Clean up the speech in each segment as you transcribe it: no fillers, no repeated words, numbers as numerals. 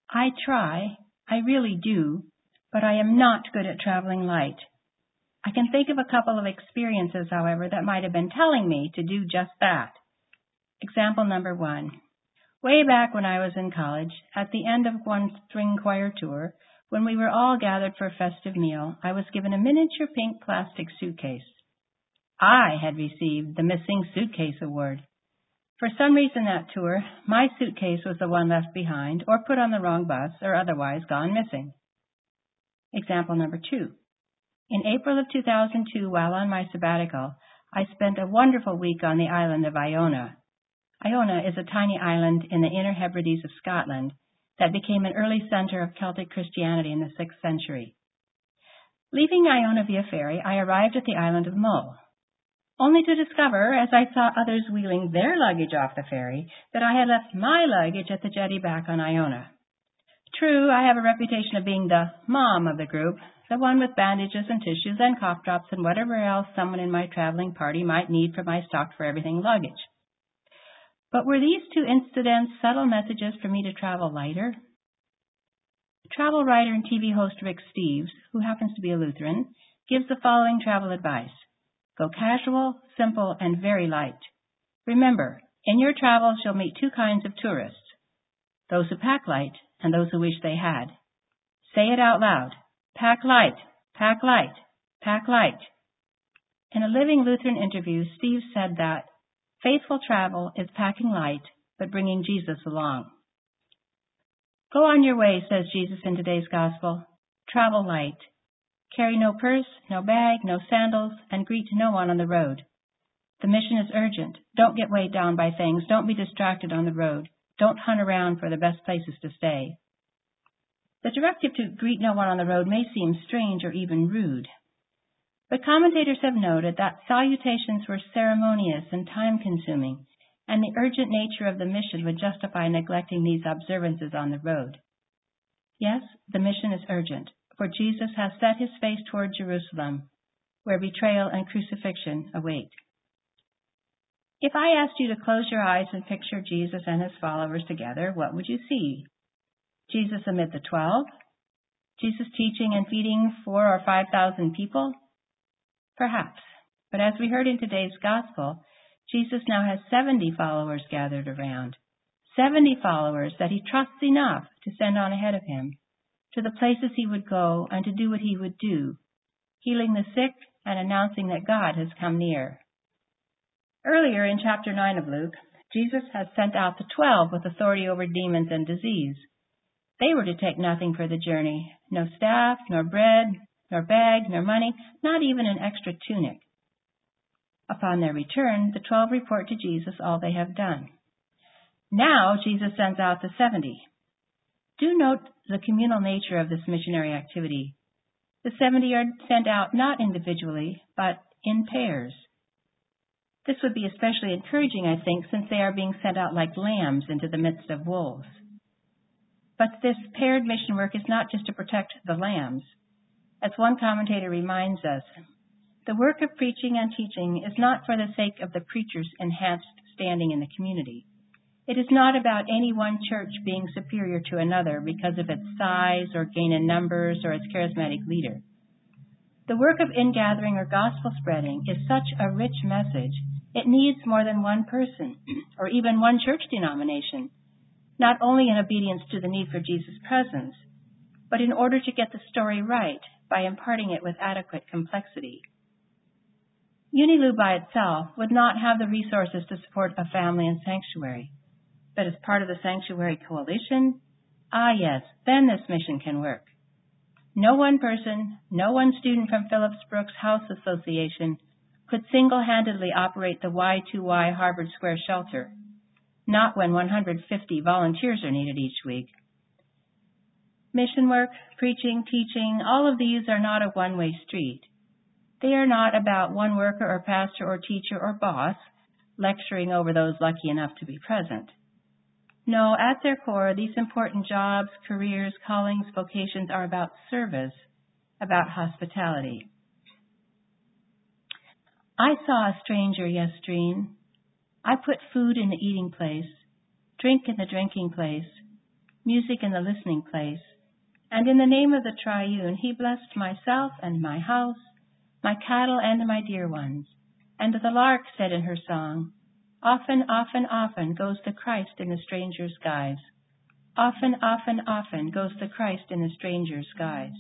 I try, I really do, but I am not good at traveling light. I can think of a couple of experiences, however, that might have been telling me to do just that. Example number 1. Way back when I was in college, at the end of one string choir tour, when we were all gathered for a festive meal, I was given a miniature pink plastic suitcase. I had received the Missing Suitcase Award. For some reason that tour, my suitcase was the one left behind or put on the wrong bus or otherwise gone missing. Example number 2. In April of 2002, while on my sabbatical, I spent a wonderful week on the island of Iona. Iona is a tiny island in the Inner Hebrides of Scotland that became an early center of Celtic Christianity in the 6th century. Leaving Iona via ferry, I arrived at the island of Mull, only to discover, as I saw others wheeling their luggage off the ferry, that I had left my luggage at the jetty back on Iona. True, I have a reputation of being the mom of the group, the one with bandages and tissues and cough drops and whatever else someone in my traveling party might need for my stocked for everything luggage. But were these two incidents subtle messages for me to travel lighter? Travel writer and TV host Rick Steves, who happens to be a Lutheran, gives the following travel advice. Go casual, simple, and very light. Remember, in your travels you'll meet two kinds of tourists, those who pack light and those who wish they had. Say it out loud. Pack light, pack light, pack light. In a Living Lutheran interview, Steve said that faithful travel is packing light, but bringing Jesus along. Go on your way, says Jesus in today's gospel. Travel light. Carry no purse, no bag, no sandals, and greet no one on the road. The mission is urgent. Don't get weighed down by things. Don't be distracted on the road. Don't hunt around for the best places to stay. The directive to greet no one on the road may seem strange or even rude. But commentators have noted that salutations were ceremonious and time-consuming, and the urgent nature of the mission would justify neglecting these observances on the road. Yes, the mission is urgent, for Jesus has set his face toward Jerusalem, where betrayal and crucifixion await. If I asked you to close your eyes and picture Jesus and his followers together, what would you see? Jesus amid the 12? Jesus teaching and feeding 4,000 or 5,000 people? Perhaps. But as we heard in today's gospel, Jesus now has 70 followers gathered around. 70 followers that he trusts enough to send on ahead of him, to the places he would go and to do what he would do, healing the sick and announcing that God has come near. Earlier in chapter 9 of Luke, Jesus has sent out the 12 with authority over demons and disease. They were to take nothing for the journey, no staff, nor bread, nor bag, nor money, not even an extra tunic. Upon their return, the 12 report to Jesus all they have done. Now Jesus sends out the 70. Do note the communal nature of this missionary activity. The 70 are sent out not individually, but in pairs. This would be especially encouraging, I think, since they are being sent out like lambs into the midst of wolves. But this paired mission work is not just to protect the lambs. As one commentator reminds us, the work of preaching and teaching is not for the sake of the preacher's enhanced standing in the community. It is not about any one church being superior to another because of its size or gain in numbers or its charismatic leader. The work of ingathering or gospel spreading is such a rich message, it needs more than one person or even one church denomination, not only in obedience to the need for Jesus' presence, but in order to get the story right by imparting it with adequate complexity. Unilu by itself would not have the resources to support a family and sanctuary, but as part of the Sanctuary Coalition, yes, then this mission can work. No one person, no one student from Phillips Brooks House Association could single-handedly operate the Y2Y Harvard Square shelter, not when 150 volunteers are needed each week. Mission work, preaching, teaching, all of these are not a one-way street. They are not about one worker or pastor or teacher or boss lecturing over those lucky enough to be present. No, at their core, these important jobs, careers, callings, vocations are about service, about hospitality. I saw a stranger yestreen. I put food in the eating place, drink in the drinking place, music in the listening place, and in the name of the Triune he blessed myself and my house, my cattle and my dear ones. And the lark said in her song, "Often, often, often goes the Christ in the stranger's guise. Often, often, often goes the Christ in the stranger's guise."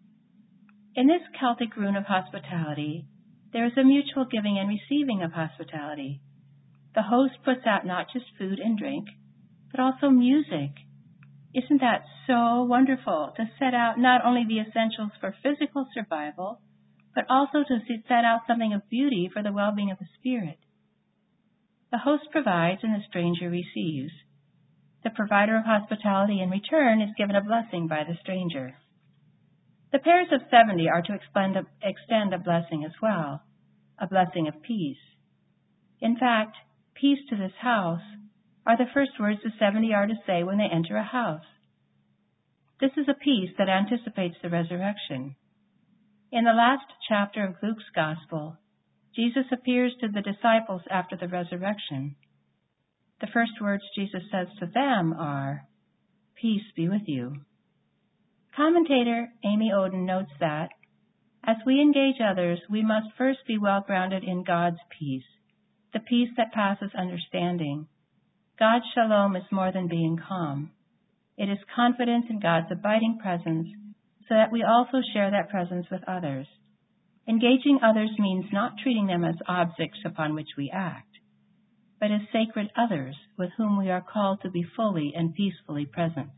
In this Celtic rune of hospitality, there is a mutual giving and receiving of hospitality. The host puts out not just food and drink, but also music. Isn't that so wonderful to set out not only the essentials for physical survival, but also to set out something of beauty for the well-being of the spirit? The host provides and the stranger receives. The provider of hospitality in return is given a blessing by the stranger. The pairs of 70 are to extend a blessing as well, a blessing of peace. In fact, "Peace to this house" are the first words the 70 are to say when they enter a house. This is a peace that anticipates the resurrection. In the last chapter of Luke's Gospel, Jesus appears to the disciples after the resurrection. The first words Jesus says to them are, "Peace be with you." Commentator Amy Oden notes that, as we engage others, we must first be well grounded in God's peace, the peace that passes understanding. God's shalom is more than being calm. It is confidence in God's abiding presence, so that we also share that presence with others. Engaging others means not treating them as objects upon which we act, but as sacred others with whom we are called to be fully and peacefully present.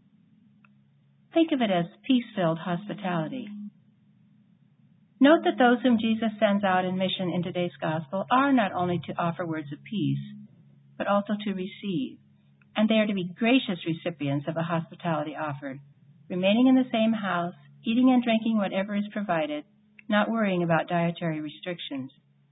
Think of it as peace-filled hospitality. Note that those whom Jesus sends out in mission in today's gospel are not only to offer words of peace, but also to receive, and they are to be gracious recipients of the hospitality offered, remaining in the same house, eating and drinking whatever is provided, not worrying about dietary restrictions.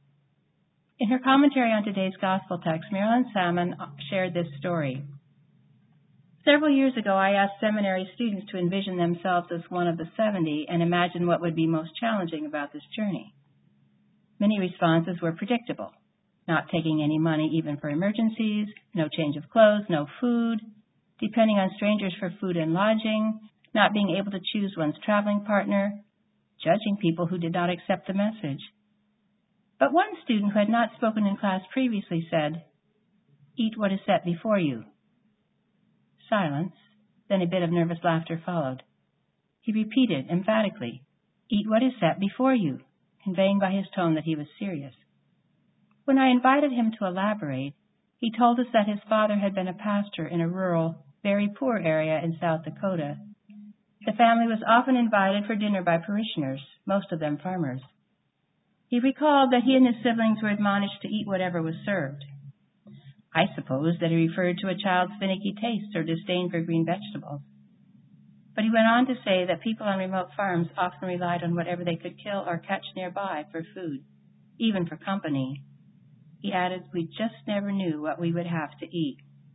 In her commentary on today's gospel text, Marilyn Salmon shared this story. Several years ago, I asked seminary students to envision themselves as one of the 70 and imagine what would be most challenging about this journey. Many responses were predictable: not taking any money even for emergencies, no change of clothes, no food, depending on strangers for food and lodging, not being able to choose one's traveling partner, judging people who did not accept the message. But one student who had not spoken in class previously said, "Eat what is set before you." Silence, then a bit of nervous laughter followed. He repeated emphatically, "Eat what is set before you," conveying by his tone that he was serious. When I invited him to elaborate, he told us that his father had been a pastor in a rural, very poor area in South Dakota. The family was often invited for dinner by parishioners, most of them farmers. He recalled that he and his siblings were admonished to eat whatever was served. I suppose that he referred to a child's finicky tastes or disdain for green vegetables. But he went on to say that people on remote farms often relied on whatever they could kill or catch nearby for food, even for company. He added, "We just never knew what we would have to eat."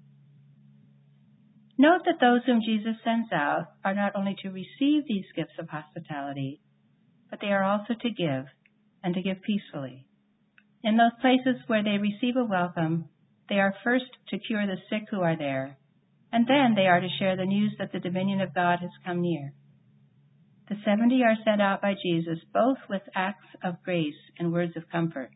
Note that those whom Jesus sends out are not only to receive these gifts of hospitality, but they are also to give, and to give peacefully. In those places where they receive a welcome, they are first to cure the sick who are there, and then they are to share the news that the dominion of God has come near. The 70 are sent out by Jesus both with acts of grace and words of comfort.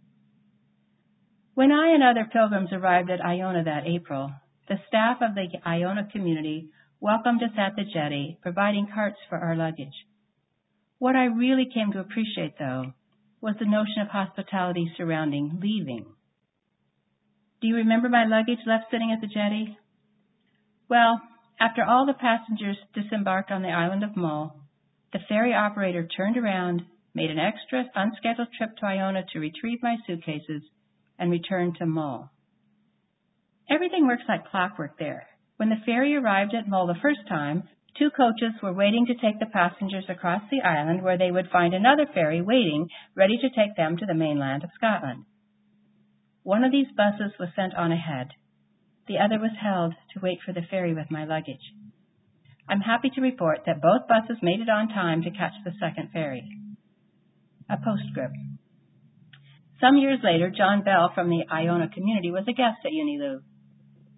When I and other pilgrims arrived at Iona that April, the staff of the Iona community welcomed us at the jetty, providing carts for our luggage. What I really came to appreciate, though, was the notion of hospitality surrounding leaving. Do you remember my luggage left sitting at the jetty? Well, after all the passengers disembarked on the island of Mull, the ferry operator turned around, made an extra unscheduled trip to Iona to retrieve my suitcases, and return to Mull. Everything works like clockwork there. When the ferry arrived at Mull the first time, 2 coaches were waiting to take the passengers across the island, where they would find another ferry waiting, ready to take them to the mainland of Scotland. One of these buses was sent on ahead. The other was held to wait for the ferry with my luggage. I'm happy to report that both buses made it on time to catch the second ferry. A postscript. Some years later, John Bell from the Iona community was a guest at Unilu.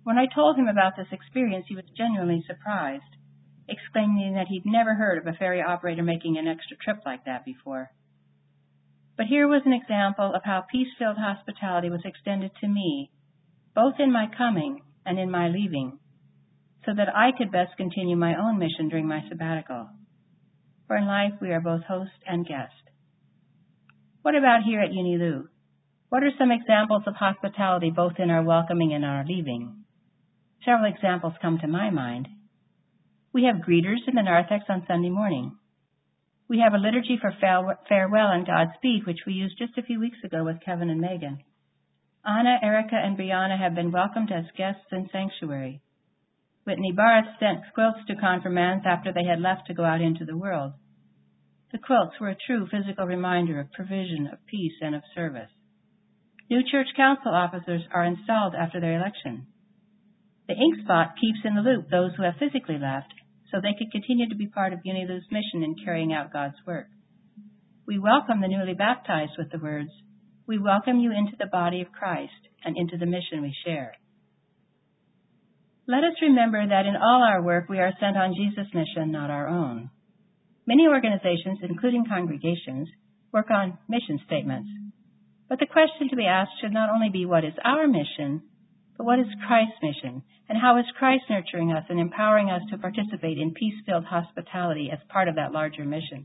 When I told him about this experience, he was genuinely surprised, exclaiming that he'd never heard of a ferry operator making an extra trip like that before. But here was an example of how peace-filled hospitality was extended to me, both in my coming and in my leaving, so that I could best continue my own mission during my sabbatical. For in life we are both host and guest. What about here at Unilu? What are some examples of hospitality both in our welcoming and our leaving? Several examples come to my mind. We have greeters in the narthex on Sunday morning. We have a liturgy for farewell and Godspeed, which we used just a few weeks ago with Kevin and Megan. Anna, Erica, and Brianna have been welcomed as guests in sanctuary. Whitney Barth sent quilts to confirmands after they had left to go out into the world. The quilts were a true physical reminder of provision, of peace, and of service. New church council officers are installed after their election. The ink spot keeps in the loop those who have physically left, so they can continue to be part of Unilu's mission in carrying out God's work. We welcome the newly baptized with the words, "We welcome you into the body of Christ and into the mission we share." Let us remember that in all our work we are sent on Jesus' mission, not our own. Many organizations, including congregations, work on mission statements. But the question to be asked should not only be what is our mission, but what is Christ's mission, and how is Christ nurturing us and empowering us to participate in peace-filled hospitality as part of that larger mission.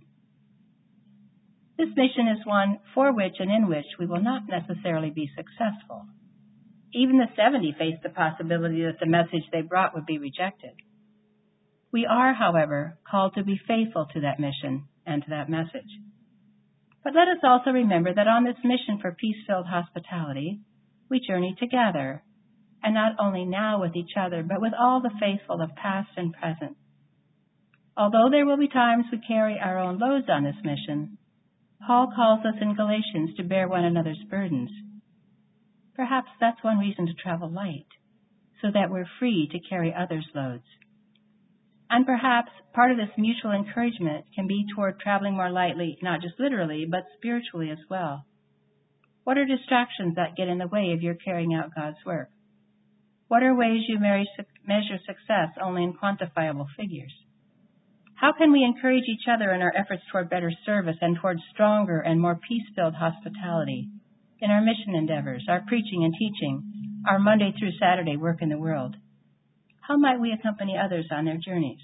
This mission is one for which and in which we will not necessarily be successful. Even the 70 faced the possibility that the message they brought would be rejected. We are, however, called to be faithful to that mission and to that message. But let us also remember that on this mission for peace-filled hospitality, we journey together, and not only now with each other, but with all the faithful of past and present. Although there will be times we carry our own loads on this mission, Paul calls us in Galatians to bear one another's burdens. Perhaps that's one reason to travel light, so that we're free to carry others' loads. And perhaps part of this mutual encouragement can be toward traveling more lightly, not just literally, but spiritually as well. What are distractions that get in the way of your carrying out God's work? What are ways you measure success only in quantifiable figures? How can we encourage each other in our efforts toward better service and toward stronger and more peace-filled hospitality in our mission endeavors, our preaching and teaching, our Monday through Saturday work in the world? How might we accompany others on their journeys?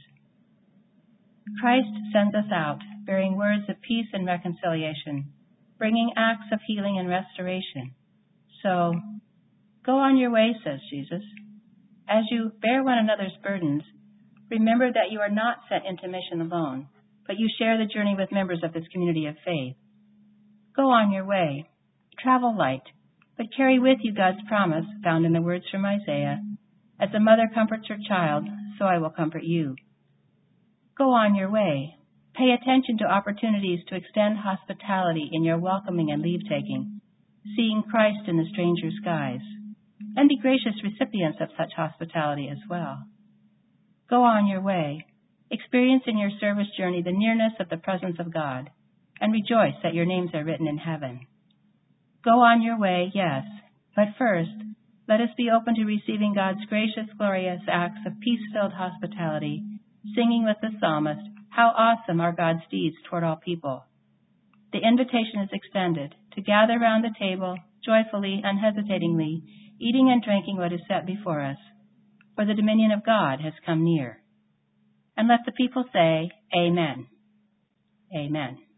Christ sends us out, bearing words of peace and reconciliation, bringing acts of healing and restoration. So, go on your way, says Jesus. As you bear one another's burdens, remember that you are not sent into mission alone, but you share the journey with members of this community of faith. Go on your way. Travel light, but carry with you God's promise found in the words from Isaiah, "As a mother comforts her child, so I will comfort you." Go on your way. Pay attention to opportunities to extend hospitality in your welcoming and leave-taking, seeing Christ in the stranger's guise, and be gracious recipients of such hospitality as well. Go on your way. Experience in your service journey the nearness of the presence of God, and rejoice that your names are written in heaven. Go on your way, yes, but first, let us be open to receiving God's gracious, glorious acts of peace-filled hospitality, singing with the psalmist, "How awesome are God's deeds toward all people." The invitation is extended to gather round the table, joyfully, unhesitatingly, eating and drinking what is set before us, for the dominion of God has come near. And let the people say, Amen. Amen.